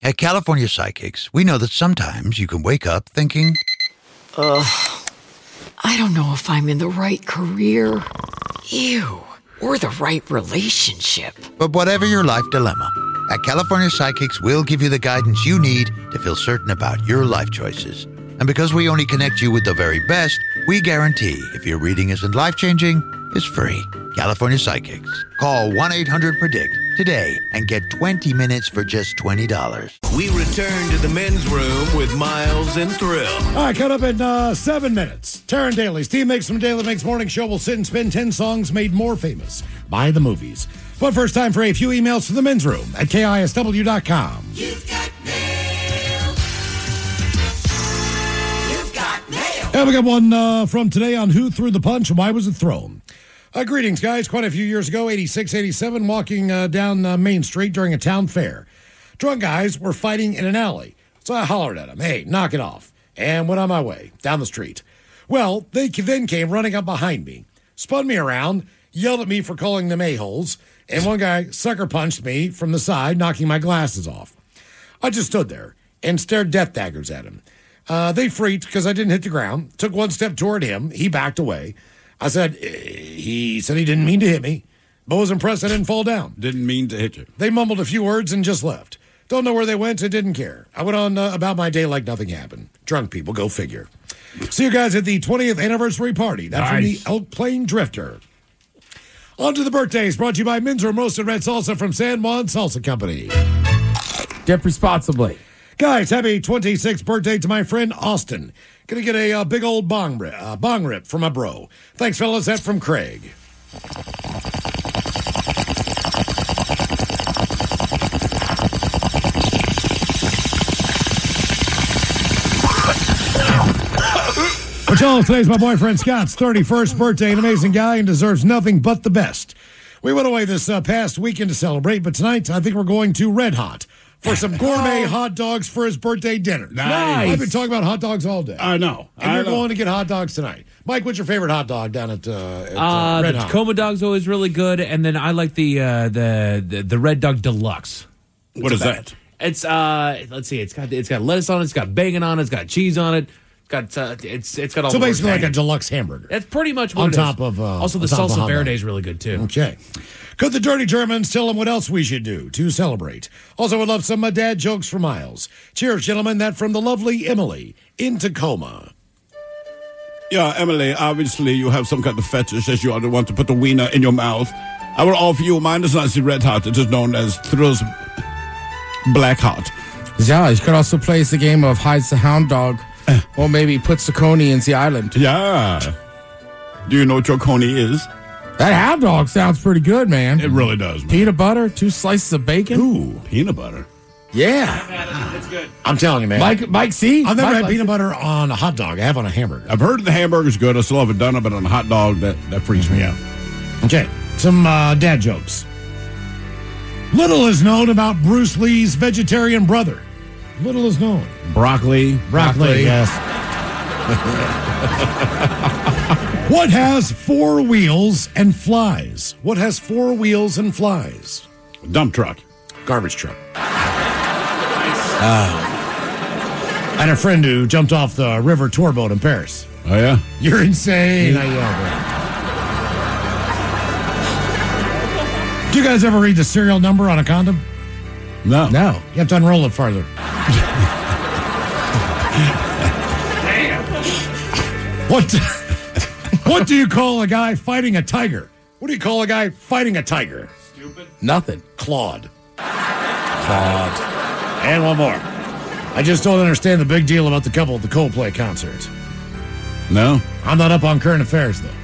At California Psychics, we know that sometimes you can wake up thinking, I don't know if I'm in the right career. Ew. Or the right relationship. but whatever your life dilemma, at California Psychics, we'll give you the guidance you need to feel certain about your life choices. And because we only connect you with the very best, we guarantee if your reading isn't life-changing, it's free. California Psychics. Call 1-800-PREDICT today and get 20 minutes for just $20. We return to the men's room with Miles and Thrill. All right, cut up in 7 minutes. Taryn Daly's Team Makes from Daily Makes Morning Show will sit and spin 10 songs made more famous by the movies. But first, time for a few emails to the men's room at KISW.com. You've got mail. You've got mail. And we got one from today on Who Threw the Punch and Why Was It Thrown? Greetings, guys. Quite a few years ago, 86, 87, walking down Main Street during a town fair. Drunk guys were fighting in an alley. So I hollered at them, hey, knock it off, and went on my way down the street. Well, they then came running up behind me, spun me around, yelled at me for calling them a-holes, and one guy sucker punched me from the side, knocking my glasses off. I just stood there and stared death daggers at him. They freaked because I didn't hit the ground, took one step toward him, he backed away. I said, he said he didn't mean to hit me, but was impressed I didn't fall down. Didn't mean to hit you. They mumbled a few words and just left. Don't know where they went and didn't care. I went on about my day like nothing happened. Drunk people, go figure. See you guys at the 20th anniversary party. That's from the Elk Plain Drifter. On to the birthdays, brought to you by Men's Room Roasted Red Salsa from San Juan Salsa Company. Dip responsibly. Guys, happy 26th birthday to my friend Austin. Gonna get a big old bong rip from my bro. Thanks, fellas. That's from Craig. Well, today's my boyfriend Scott's 31st birthday, an amazing guy and deserves nothing but the best. We went away this past weekend to celebrate, but tonight I think we're going to Red Hot for some gourmet hot dogs for his birthday dinner. Nice. I've been talking about hot dogs all day. I know. And you're going to get hot dogs tonight. Mike, what's your favorite hot dog down at Red The Hot? Tacoma dog's always really good, and then I like the Red Dog Deluxe. What is that? It's let's see, it's got lettuce on it, it's got bacon on it, it's got cheese on it, it's got all. So the basically like works. a deluxe hamburger. That's pretty much what On it top is. of, also the on top of salsa hot verde dog. is really good too. Okay. Could the Dirty Germans tell them what else we should do to celebrate? Also, would love some dad jokes for Miles. Cheers, gentlemen. That from the lovely Emily in Tacoma. Yeah, Emily, obviously you have some kind of fetish as you want to put the wiener in your mouth. I will offer you mine is not the Red Hot. It is known as Thrill's Black Hot. Yeah, you could also play the game of Hides the Hound Dog, or maybe puts the coney in the island. Yeah. Do you know what your coney is? That hound dog sounds pretty good, man. It really does, man. Peanut butter, 2 slices of bacon. Ooh, peanut butter. Yeah. That's good. I'm telling you, man. Mike, see? I've never Mike had likes peanut it. butter on a hot dog. I have on a hamburger. I've heard the hamburger's good. I still haven't done it, but on a hot dog, that freaks me out. Okay, some dad jokes. Little is known about Bruce Lee's vegetarian brother. Little is known. Broccoli. Broccoli, yes. What has 4 wheels and flies? What has 4 wheels and flies? Dump truck. Garbage truck. I had a friend who jumped off the river tour boat in Paris. Oh, yeah? You're insane. I yelled. Do you guys ever read the serial number on a condom? No. No. You have to unroll it farther. What do you call a guy fighting a tiger? What do you call a guy fighting a tiger? Nothing. Claude. And one more. I just don't understand the big deal about the couple at the Coldplay concert. No? I'm not up on current affairs, though.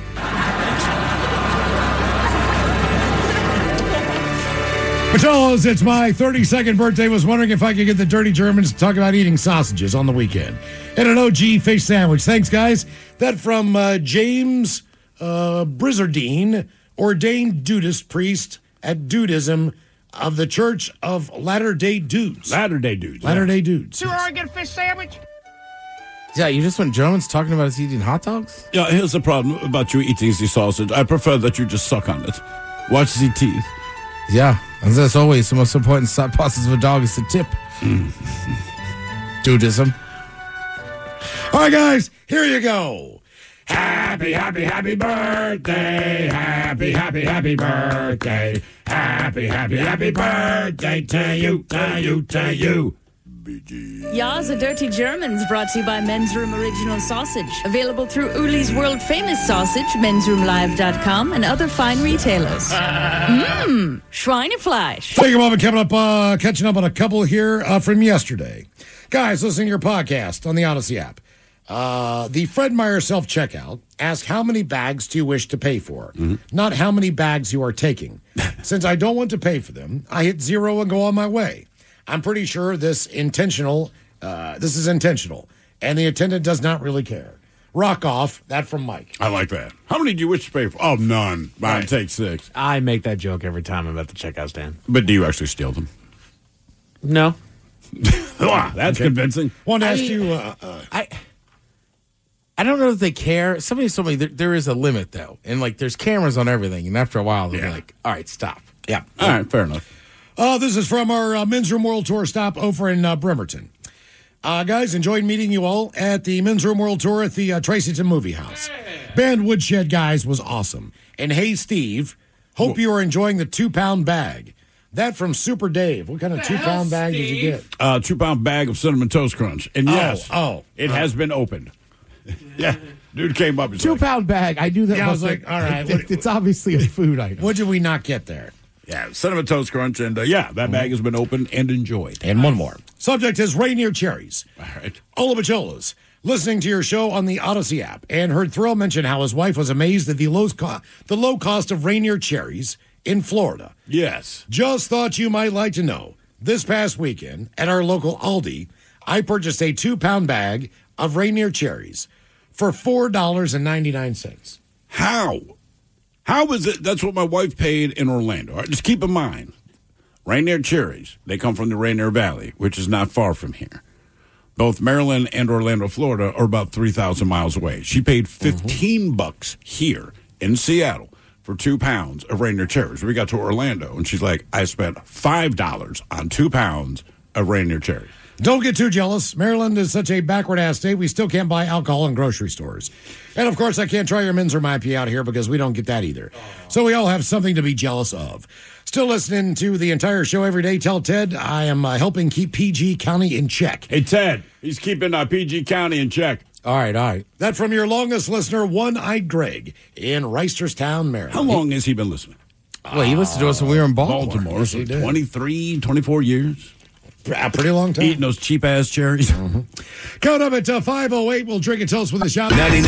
Patellas, it's my 32nd birthday. Was wondering if I could get the Dirty Germans to talk about eating sausages on the weekend. And an OG fish sandwich. Thanks, guys. That from James Brizardine, ordained Dudist priest at Dudism of the Church of Latter-day Dudes. Latter-day Dudes. Latter-day Dudes. Oregon fish sandwich? Yeah, you just went Germans talking about us eating hot dogs? Yeah, here's the problem about you eating the sausage. I prefer that you just suck on it. Watch the teeth. Yeah, and as always, the most important side process of a dog is the tip. Dudism. All right, guys, here you go. Happy, happy, happy birthday. Happy, happy, happy birthday. Happy, happy, happy birthday to you, to you, to you. Ya's a Dirty Germans brought to you by Men's Room Original Sausage. Available through Uli's World Famous Sausage, mensroomlive.com, and other fine retailers. Schweinefleisch. Take a moment, coming up, catching up on a couple here from yesterday. Guys, listening to your podcast on the Odyssey app. The Fred Meyer self-checkout asks how many bags do you wish to pay for, not how many bags you are taking. Since I don't want to pay for them, I hit 0 and go on my way. I'm pretty sure this is intentional, and the attendant does not really care. Rock off. That from Mike. I like that. How many do you wish to pay for? Oh, none. Mine Right. take 6. I make that joke every time I'm at the checkout stand. But do you actually steal them? No. That's convincing. Want to ask you, I don't know if they care. Somebody told me there is a limit, though. And, like, there's cameras on everything. And after a while, they're like, all right, stop. yeah. All right, fair enough. This is from our Men's Room World Tour stop over in Bremerton. Guys, enjoyed meeting you all at the Men's Room World Tour at the Tracyton Movie House. Band Woodshed, guys, was awesome. And hey, Steve, hope you are enjoying the 2-pound bag. That from Super Dave. What kind of 2-pound bag did you get? 2-pound bag of Cinnamon Toast Crunch. And yes, oh. it has been opened. Yeah, dude came up and said, 2-pound bag. I knew that. Yeah, I was like, all right. It's obviously a food item. What did we not get there? yeah, Cinnamon Toast Crunch. And that bag has been opened and enjoyed. And one more. Subject is Rainier Cherries. All right. Ola Bacholas, listening to your show on the Odyssey app, and heard Thrill mention how his wife was amazed at the low cost of Rainier Cherries in Florida. Yes. Just thought you might like to know. This past weekend at our local Aldi, I purchased a 2-pound bag of Rainier Cherries for $4.99. How? How is it? That's what my wife paid in Orlando. All right, just keep in mind, Rainier cherries, they come from the Rainier Valley, which is not far from here. Both Maryland and Orlando, Florida are about 3,000 miles away. She paid $15 here in Seattle for 2 pounds of Rainier cherries. We got to Orlando, and she's like, I spent $5 on 2 pounds of Rainier cherries. Don't get too jealous. Maryland is such a backward-ass state, we still can't buy alcohol in grocery stores. And, of course, I can't try your Men's Room IPA out here because we don't get that either. So we all have something to be jealous of. Still listening to the entire show every day. Tell Ted I am helping keep PG County in check. Hey, Ted, he's keeping PG County in check. All right. That from your longest listener, One-Eyed Greg in Reisterstown, Maryland. How long has he been listening? Well, he listened to us when we were in Baltimore. Baltimore, so 23, 24 years. A pretty long time. Eating those cheap-ass cherries. Coming up at 5:08, we'll drink and toast with the shop. 99.9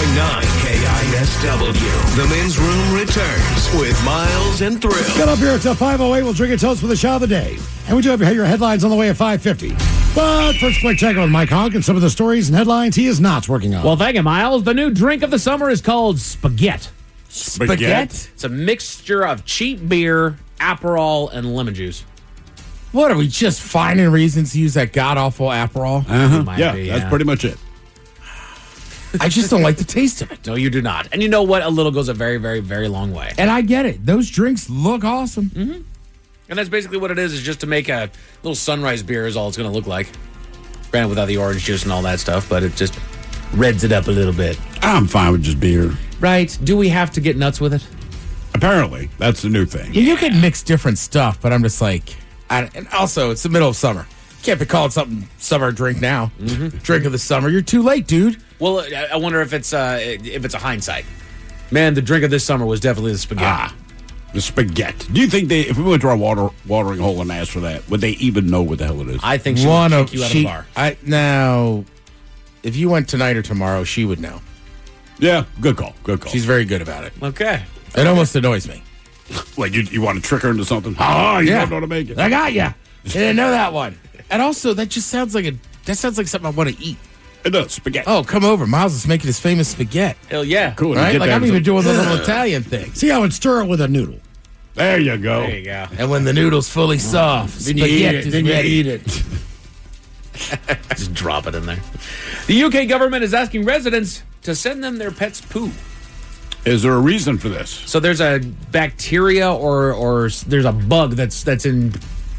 KISW. The men's room returns with Miles and Thrill. Get up here at 5:08, we'll drink and toast with the shot of the day. And we do have your headlines on the way at 5:50. But first, quick check on Mike Hogg and some of the stories and headlines he is not working on. Well, thank you, Miles. The new drink of the summer is called Spaghetti. Spaghetti? It's a mixture of cheap beer, Aperol, and lemon juice. What are we just finding reasons to use that god awful Aperol? Might Yeah, be, that's pretty much it. I just don't like the taste of it. No, you do not. And you know what? A little goes a very, very, very long way. And I get it. Those drinks look awesome. And that's basically what it is just to make a little sunrise beer is all it's going to look like. Granted, without the orange juice and all that stuff, but it just reds it up a little bit. I'm fine with just beer. Right. Do we have to get nuts with it? Apparently, that's the new thing. You can mix different stuff, but I'm just like, and also it's the middle of summer. Can't be called something summer drink now. Drink of the summer. You're too late, dude. Well, I wonder if it's a hindsight. Man, the drink of this summer was definitely the spaghetti. The spaghetti. Do you think if we went to our watering hole and asked for that, would they even know what the hell it is? I think she would kick you out of the bar. Now, if you went tonight or tomorrow, she would know. Yeah, good call. Good call. She's very good about it. Okay. It almost annoys me. Like, you want to trick her into something? Oh, you don't know how to make it. I got you. You didn't know that one. And also, that just sounds like something I want to eat. It does. Spaghetti. Oh, come over. Miles is making his famous spaghetti. Hell yeah. Cool. Right? Get Like, that I'm as even a- doing the little Italian thing. See how it stir it with a noodle. There you go. There you go. And when the noodle's fully soft, Then you eat spaghetti it. is Then you ready. eat it. Just drop it in there. The UK government is asking residents to send them their pets' poo. Is there a reason for this? So there's a bacteria or there's a bug that's in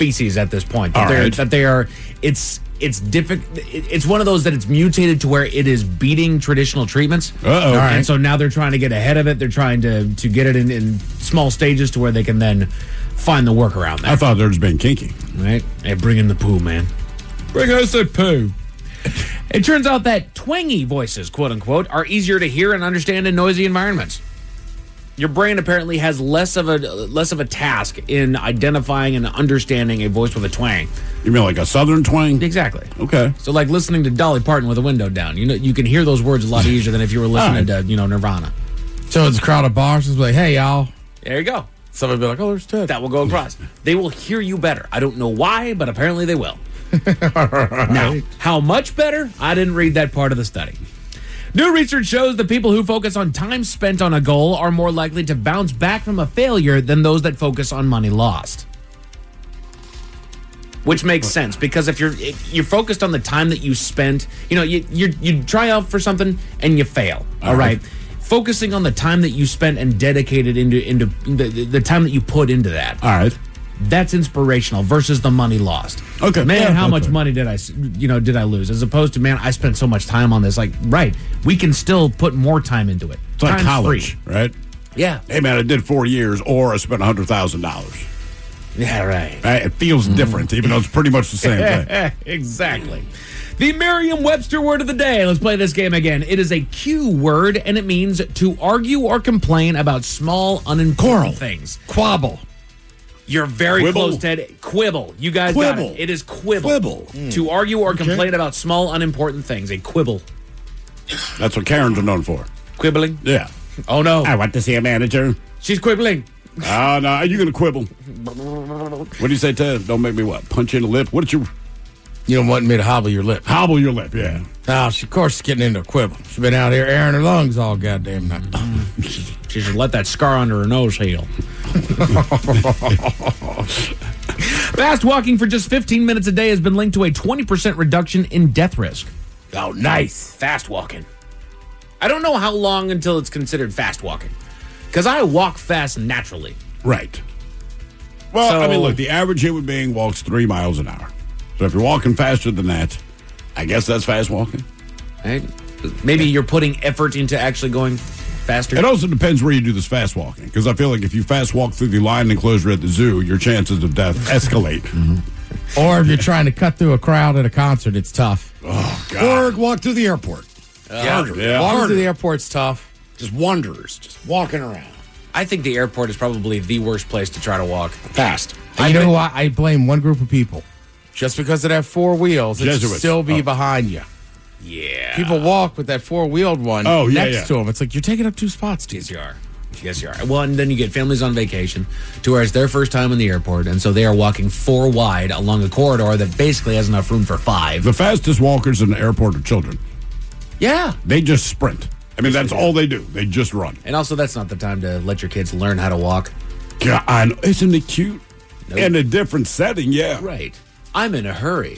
feces at this point. All right. That they are. It's difficult. It's one of those that it's mutated to where it is beating traditional treatments. Uh-oh. And so now they're trying to get ahead of it. They're trying to get it in small stages to where they can then find the workaround there. I thought they were just being kinky. Right? Hey, bring in the poo, man. Bring us the poo. It turns out that twangy voices, quote unquote, are easier to hear and understand in noisy environments. Your brain apparently has less of a task in identifying and understanding a voice with a twang. You mean like a southern twang? Exactly. Okay. So like listening to Dolly Parton with a window down. You can hear those words a lot easier than if you were listening to, Nirvana. So it's a crowd of bars. It's like, hey, y'all. There you go. Somebody be like, oh, there's Ted. That will go across. They will hear you better. I don't know why, but apparently they will. Now, how much better? I didn't read that part of the study. New research shows that people who focus on time spent on a goal are more likely to bounce back from a failure than those that focus on money lost. Which makes sense, because if you're focused on the time that you spent, you try out for something and you fail. All right. Focusing on the time that you spent and dedicated into the time that you put into that. All right. That's inspirational versus the money lost. Okay. Man, Yeah, how much okay. money did I lose? As opposed to, man, I spent so much time on this. Like, right, we can still put more time into it. It's like Time's college, free. right? Yeah. Hey, man, I did 4 years, or I spent $100,000. Yeah, right. Right? It feels different, even though it's pretty much the same thing. Exactly. The Merriam-Webster word of the day. Let's play this game again. It is a Q word, and it means to argue or complain about small, unimportant things. Quabble. You're very Quibble? close, Ted. Quibble. You guys got Quibble. it. It is quibble. Quibble. To argue or complain about small, unimportant things. A quibble. That's what Karens are known for. Quibbling? Yeah. Oh, no. I want to see a manager. She's quibbling. Oh, no. Are you going to quibble? What do you say, Ted? Don't make me what? Punch you in the lip? What did you... You don't want me to hobble your lip. Hobble your lip, yeah. Now, of course, she's getting into a quibble. She's been out here airing her lungs all goddamn night. She should let that scar under her nose heal. Fast walking for just 15 minutes a day has been linked to a 20% reduction in death risk. Oh, nice. Fast walking. I don't know how long until it's considered fast walking. Because I walk fast naturally. Right. Well, So- I mean, look, the average human being walks 3 miles an hour. So if you're walking faster than that, I guess that's fast walking. Right? Maybe you're putting effort into actually going faster. It also depends where you do this fast walking, because I feel like if you fast walk through the lion enclosure at the zoo, your chances of death escalate. Or if you're trying to cut through a crowd at a concert, it's tough. Oh, Or God. walk through the airport. Yeah. Walking through the airport's tough. Just wonders, just walking around. I think the airport is probably the worst place to try to walk fast. And you know who I blame one group of people. Just because of that 4 wheels, it should Jesuits. still be Oh. behind you. Yeah. People walk with that 4-wheeled one Oh, yeah, next yeah. to them. It's like, you're taking up 2 spots, dude. Yes, you are. Yes, you are. Well, and then you get families on vacation to where it's their first time in the airport, and so they are walking 4 wide along a corridor that basically has enough room for 5. The fastest walkers in the airport are children. Yeah. They just sprint. I mean, that's all they do. They just run. And also, that's not the time to let your kids learn how to walk. God, I know. Isn't it cute? In a different setting, yeah. Right. I'm in a hurry.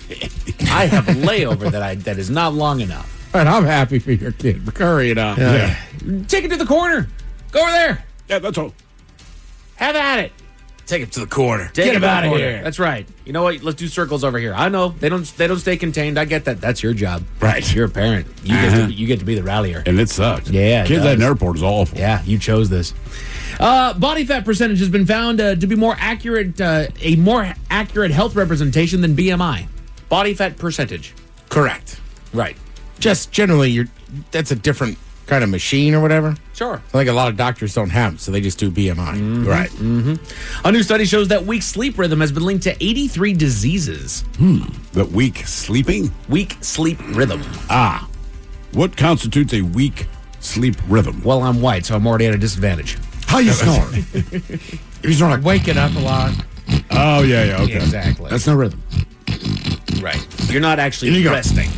I have a layover that is not long enough. And I'm happy for your kid. Hurry it up. Yeah. Take it to the corner. Go over there. Yeah, that's all. Have at it. Take it to the corner. Take Get it him to the out of corner. here. That's right. You know what? Let's do circles over here. I know they don't stay contained. I get that. That's your job. Right. You're a parent. You get to be the rallier. And it sucks. Yeah, it Kids at an does. airport is awful. Yeah, you chose this. Body fat percentage has been found to be more accurate, a more accurate health representation than BMI. Body fat percentage. Correct. Right. Just generally, that's a different kind of machine or whatever. Sure. I think a lot of doctors don't have it, so they just do BMI. Right. A new study shows that weak sleep rhythm has been linked to 83 diseases. The weak sleeping? Weak sleep rhythm. Ah. What constitutes a weak sleep rhythm? Well, I'm white, so I'm already at a disadvantage. How you snore? If you snore like, Waking up a lot. Oh, yeah, okay. Exactly. that's no rhythm. right. You're not actually Here you go. resting.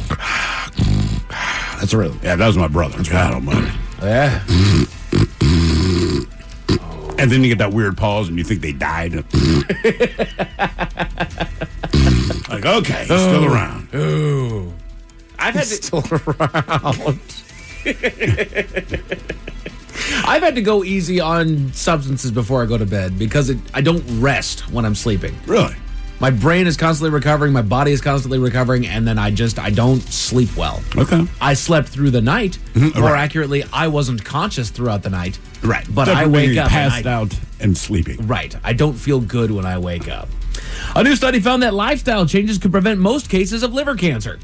That's a rhythm. Yeah, that was my brother. God almighty. Yeah. And then you get that weird pause and you think they died. Like, okay, he's still around. I've had to, Still around. I've had to go easy on substances before I go to bed because I don't rest when I'm sleeping. Really? My brain is constantly recovering. My body is constantly recovering. And then I don't sleep well. Okay. I slept through the night. Mhm, More right. accurately, I wasn't conscious throughout the night. Right. But Definitely I when wake you're up. passed out and sleeping. Right. I don't feel good when I wake up. A new study found that lifestyle changes could prevent most cases of liver cancer.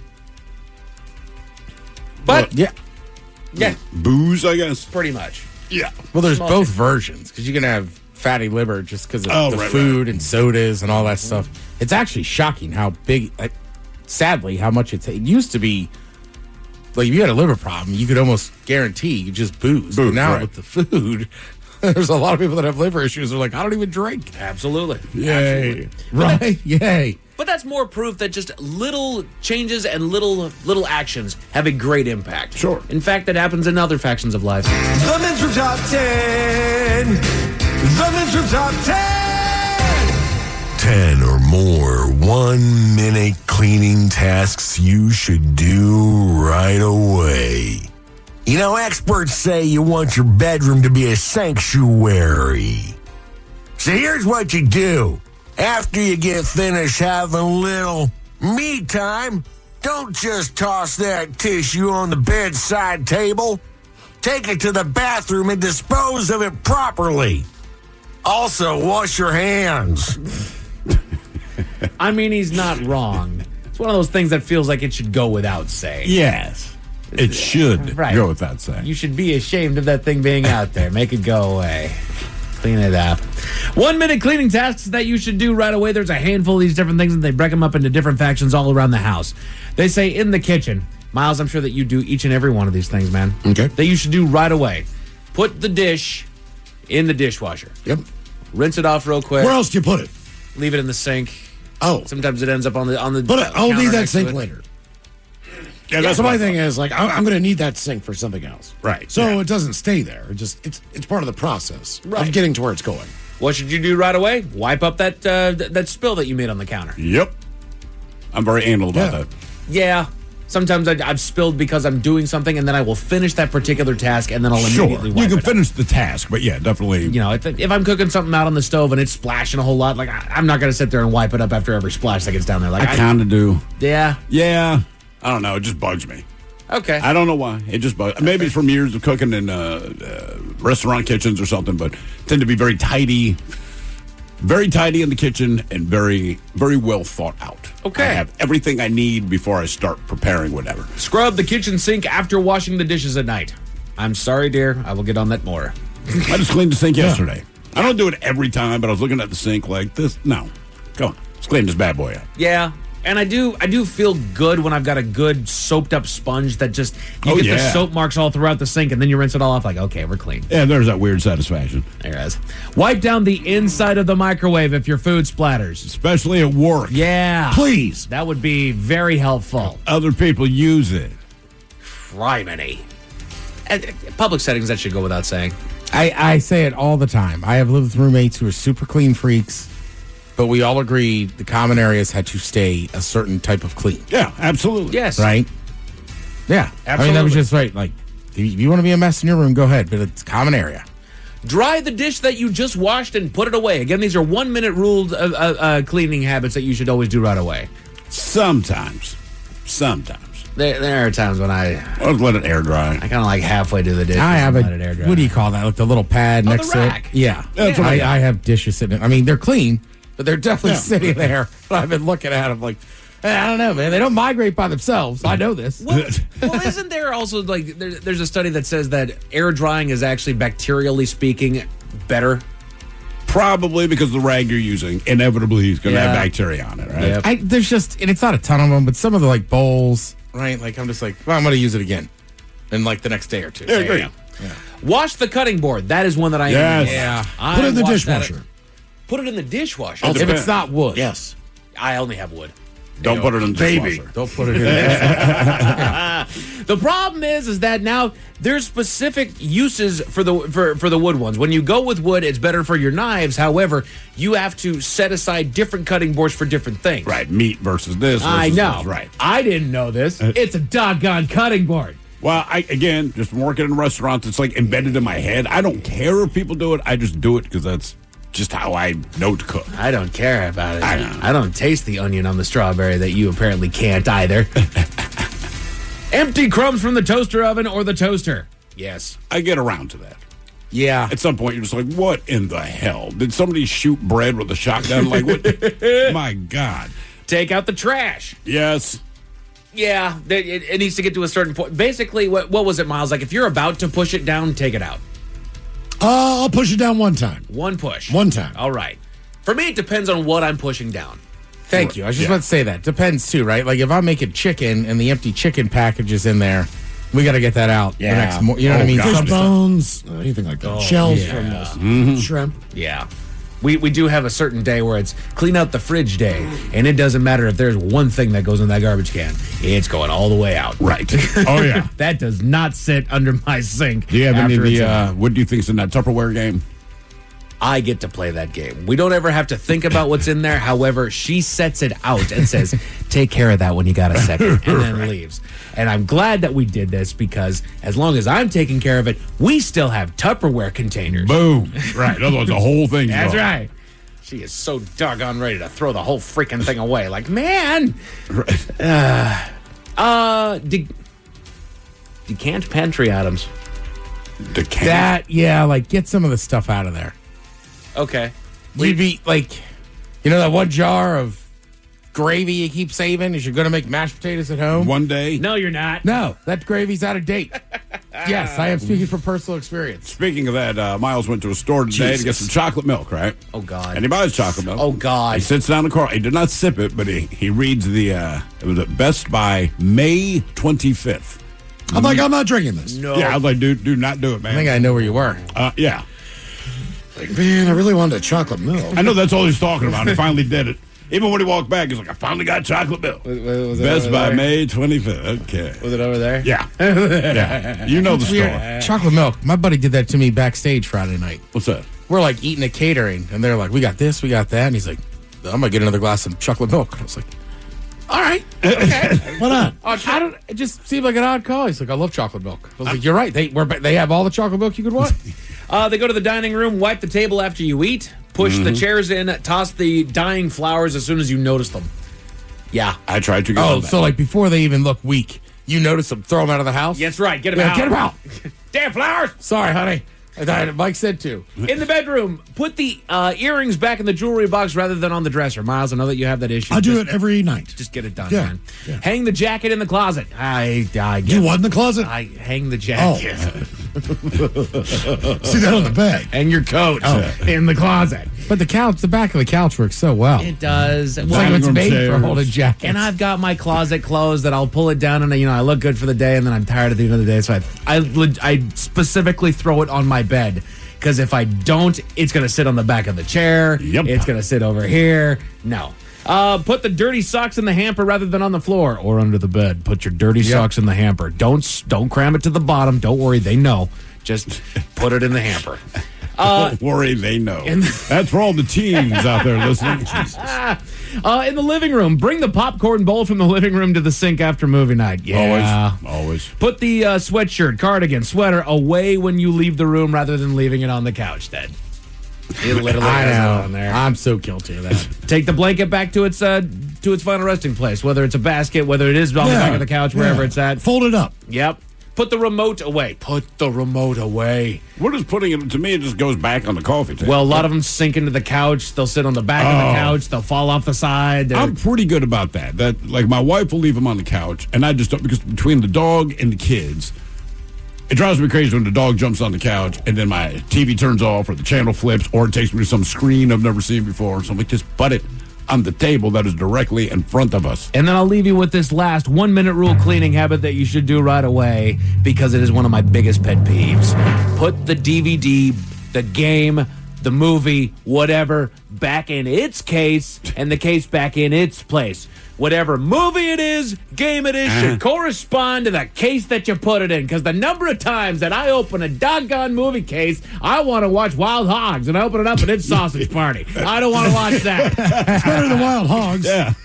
But, Yeah. Booze, I guess. pretty much. Yeah. Well, there's Small both change. versions because you can have fatty liver just because of Oh, the right, food and sodas and all that stuff. It's actually shocking how big, sadly, how much it used to be. Like, if you had a liver problem, you could almost guarantee you just booze. But Booze, now right. with the food, there's a lot of people that have liver issues. They're like, I don't even drink. Absolutely. Yay. Right? Yay. But that's more proof that just little changes and little actions have a great impact. Sure. In fact, that happens in other factions of life. The Men's Room Top 10. The Men's Room Top 10. 10 or more 1-minute cleaning tasks you should do right away. You know, experts say you want your bedroom to be a sanctuary. So here's what you do. After you get finished having a little me time, don't just toss that tissue on the bedside table. Take it to the bathroom and dispose of it properly. Also, wash your hands. I mean, he's not wrong. It's one of those things that feels like it should go without saying. Yes. It should Right. go without saying. You should be ashamed of that thing being out there. Make it go away. Clean it up. 1-minute cleaning tasks that you should do right away. There's a handful of these different things, and they break them up into different factions all around the house. They say in the kitchen. Miles, I'm sure that you do each and every one of these things, man. Okay. That you should do right away. Put the dish in the dishwasher. Yep. Rinse it off real quick. Where else do you put it? Leave it in the sink. Oh, Sometimes it ends up on the but I'll counter need that next to sink it. later. Yeah, So my what I thing thought. is, like, I'm going to need that sink for something else. Right, So yeah. it doesn't stay there. It's part of the process Right. of getting to where it's going. What should you do right away? Wipe up that spill that you made on the counter. Yep. I'm very anal about Yeah. that. Yeah. Sometimes I've spilled because I'm doing something, and then I will finish that particular task, and then I'll Sure. immediately wipe You can it up. finish the task, but yeah, definitely. You know, if I'm cooking something out on the stove and it's splashing a whole lot, like I'm not going to sit there and wipe it up after every splash that gets down there. Like, I kind of do. yeah. Yeah. I don't know. It just bugs me. Okay. I don't know why. It just bugs. Maybe from years of cooking in restaurant kitchens or something, but tend to be very tidy in the kitchen and very, very well thought out. Okay. I have everything I need before I start preparing whatever. Scrub the kitchen sink after washing the dishes at night. I'm sorry, dear. I will get on that more. I just cleaned the sink yesterday. I don't do it every time, but I was looking at the sink like this. No. Go on. Let's clean this bad boy up. Yeah. And I do feel good when I've got a good soaped up sponge that just you get the soap marks all throughout the sink, and then you rinse it all off like, okay, we're clean. Yeah, there's that weird satisfaction. There it is. Wipe down the inside of the microwave if your food splatters. Especially at work. Yeah. Please. That would be very helpful. Other people use it. Criminy. Public settings, that should go without saying. I say it all the time. I have lived with roommates who are super clean freaks, but we all agreed the common areas had to stay a certain type of clean. Yeah, absolutely. Yes. Right? Yeah. I mean, that was Absolutely. just right. Like, if you want to be a mess in your room, go ahead, but it's a common area. Dry the dish that you just washed and put it away. Again, these are 1-minute ruled cleaning habits that you should always do right away. Sometimes. There are times when I I'll let it air dry. kind of like halfway do the dishes. I have and let it air dry. what do you call that? Like the little pad next the to rack. it? Yeah. That's what I got. I have dishes sitting. I mean, they're clean, but they're definitely sitting there. But I've been looking at them like, I don't know, man. They don't migrate by themselves. I know this. Well, isn't there also like there's a study that says that air drying is actually bacterially speaking better? Probably because the rag you're using inevitably is going to have Yeah. bacteria on it, right? Yep. There's just, and it's not a ton of them, but some of the like bowls, right? Like I'm just like, well, I'm going to use it again, in like the next day or two. Yeah, agree. Wash the cutting board. That is one that I Yes. Yeah. I Put it in the watch that- dishwasher. Put it in the dishwasher. If it's not wood, Yes. I only have wood. Don't put it in the dishwasher. don't put it in there. The problem is that now there's specific uses for the wood ones. When you go with wood, it's better for your knives. However, you have to set aside different cutting boards for different things. Right, meat versus this. Versus I know. This. Right. I didn't know this. It's a doggone cutting board. Well, again, just working in restaurants, it's like embedded in my head. I don't care if people do it. I just do it because that's just how I know to cook. I don't care about it. I know. I don't taste the onion on the strawberry that you apparently can't either. Empty crumbs from the toaster oven or the toaster? Yes. I get around to that. Yeah. At some point, you're just like, what in the hell? Did somebody shoot bread with a shotgun? Like, what? My God. Take out the trash. Yes. Yeah, it needs to get to a certain point. Basically, what was it, Miles? Like, if you're about to push it down, take it out. I'll push it down one time. One push. One time. All right. For me, it depends on what I'm pushing down. Thank you. I was just about to say that. Depends, too, right? Like, if I'm making chicken and the empty chicken package is in there, we got to get that out. Yeah. The next you know what I mean? Fish Something. bones, anything like that. Shells from shrimp. Yeah. We do have a certain day where it's clean out the fridge day, and it doesn't matter if there's one thing that goes in that garbage can. It's going all the way out. Right. Oh, yeah. That does not sit under my sink. Do you have any of after it's the, out. what do you think's in that Tupperware game? I get to play that game. We don't ever have to think about what's in there. However, she sets it out and says, take care of that when you got a second, and then leaves. And I'm glad that we did this because as long as I'm taking care of it, we still have Tupperware containers. Boom. Right. Otherwise, the whole thing. That's right. She is so doggone ready to throw the whole freaking thing away. Like, man. Decant pantry items. That, yeah, like, get some of the stuff out of there. Okay. We'd be, like, you know that one jar of gravy you keep saving as you're going to make mashed potatoes at home? One day. No, you're not. No, that gravy's out of date. Yes, I am speaking from personal experience. Speaking of that, Miles went to a store today to get some chocolate milk, right? Oh, God. And he buys chocolate milk. Oh, God. He sits down in the car. He did not sip it, but he reads the, it was at Best by May 25th. I'm like, I'm not drinking this. No. Yeah, I was like, dude, do not do it, man. I think I know where you were. Yeah. Like, man, I really wanted a chocolate milk. I know that's all he's talking about. He finally did it. Even when he walked back, he's like, I finally got chocolate milk. Was it Best over by there? May 25th. Okay. Was it over there? Yeah. Yeah. You know the story. Chocolate milk. My buddy did that to me backstage Friday night. What's that? We're like eating a catering, and they're like, we got this, we got that. And he's like, I'm going to get another glass of chocolate milk. And I was like, all right. Okay. Why not? I don't. It just seemed like an odd call. He's like, I love chocolate milk. I was like, you're right. They have all the chocolate milk you could want. They go to the dining room, wipe the table after you eat, push the chairs in, toss the dying flowers as soon as you notice them. Yeah. I tried to get Oh, on that. so like before they even look weak, you notice them, throw them out of the house? That's right. Get them Yeah, out. get them out. Damn flowers. Sorry, honey. Mike said to. In the bedroom, put the earrings back in the jewelry box rather than on the dresser. Miles, I know that you have that issue. I do it every night. Just get it done, Yeah, man. yeah. Hang the jacket in the closet. I get You what in the closet? I hang the jacket. See that on the bag. Hang your coat in the closet. But the back of the couch works so well. It does. It's like it's Dining room made for chairs. holding jackets. And I've got my closet closed that I'll pull it down and I look good for the day and then I'm tired at the end of the day. So I specifically throw it on my bed because if I don't, it's going to sit on the back of the chair. Yep. It's going to sit over here. No. Put the dirty socks in the hamper rather than on the floor or under the bed. Put your dirty socks in the hamper. Don't cram it to the bottom. Don't worry. They know. Just put it in the hamper. Don't worry, they know. That's for all the teens out there listening. Jesus. In the living room, bring the popcorn bowl from the living room to the sink after movie night. Yeah. Always. Put the sweatshirt, cardigan, sweater away when you leave the room rather than leaving it on the couch, Ted. It literally I has it know. on there. I'm so guilty of that. Take the blanket back to its final resting place, whether it's a basket, whether it is on the back of the couch, wherever it's at. Fold it up. Yep. Put the remote away. Put the remote away. What is putting it, to me, it just goes back on the coffee table. Well, a lot of them sink into the couch. They'll sit on the back of the couch. They'll fall off the side. I'm pretty good about that. That, like, my wife will leave them on the couch, and I just don't, because between the dog and the kids, it drives me crazy when the dog jumps on the couch and then my TV turns off or the channel flips or it takes me to some screen I've never seen before. So I'm like, just put it on the table that is directly in front of us. And then I'll leave you with this last 1 minute rule cleaning habit that you should do right away because it is one of my biggest pet peeves. Put the DVD, the game, the movie, whatever, back in its case and the case back in its place. Whatever movie it is, game it is, should correspond to the case that you put it in. Because the number of times that I open a doggone movie case, I want to watch Wild Hogs, and I open it up and it's Sausage Party. I don't want to watch that. It's better than Wild Hogs. Yeah.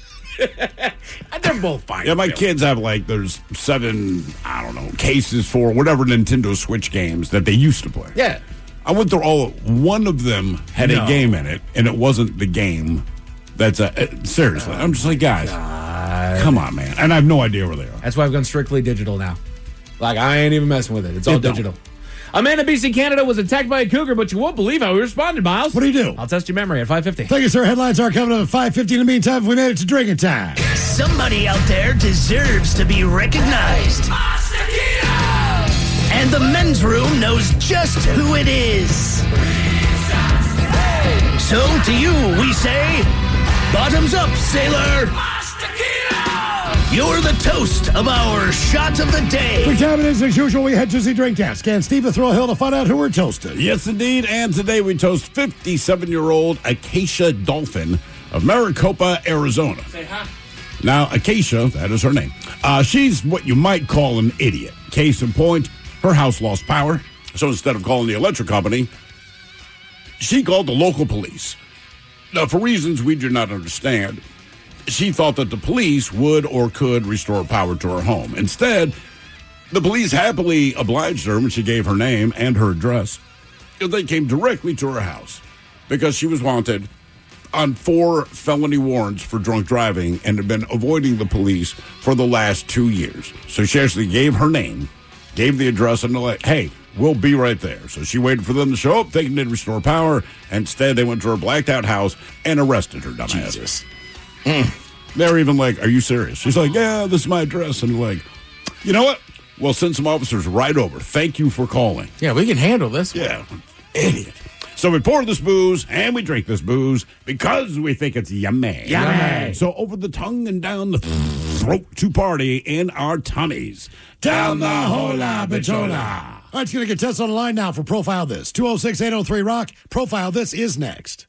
They're both fine. Yeah, my too. kids have, like, there's 7, I don't know, cases for whatever Nintendo Switch games that they used to play. Yeah. I went through all. One of them had a game in it, and it wasn't the game. That's seriously. I'm just like, guys, come on, man. And I have no idea where they are. That's why I've gone strictly digital now. Like, I ain't even messing with it. It's all digital. Amanda, BC, Canada was attacked by a cougar, but you won't believe how we responded, Miles. What do you do? I'll test your memory at 5:50. Thank you, sir. Headlines are coming up at 5:50. In the meantime, we made it to drinking time. Somebody out there deserves to be recognized. And the men's room knows just who it is. So to you, we say, bottoms up, sailor. You're the toast of our shot of the day. The time it is, as usual, we head to the drink desk. And Steve will throw a hill to find out who we're toasting. Yes, indeed. And today we toast 57-year-old Acacia Dolphin of Maricopa, Arizona. Say hi. Now, Acacia, that is her name. She's what you might call an idiot. Case in point, her house lost power. So instead of calling the electric company, she called the local police. Now, for reasons we do not understand, she thought that the police would or could restore power to her home. Instead, the police happily obliged her when she gave her name and her address. They came directly to her house because she was wanted on 4 felony warrants for drunk driving and had been avoiding the police for the last 2 years. So she actually gave her name, gave the address, and they're like, hey, we'll be right there. So she waited for them to show up, thinking they'd restore power. Instead, they went to her blacked out house and arrested her dumbass. Jesus. They're even like, are you serious? She's like, yeah, this is my address. And like, you know what? We'll send some officers right over. Thank you for calling. Yeah, we can handle this. Yeah. Idiot. So we pour this booze and we drink this booze because we think it's yummy. Yummy. So over the tongue and down the throat to party in our tummies. Down the hola bichola. All right, it's going to get Tess on the line now for Profile This. 206-803-ROCK. Profile This is next.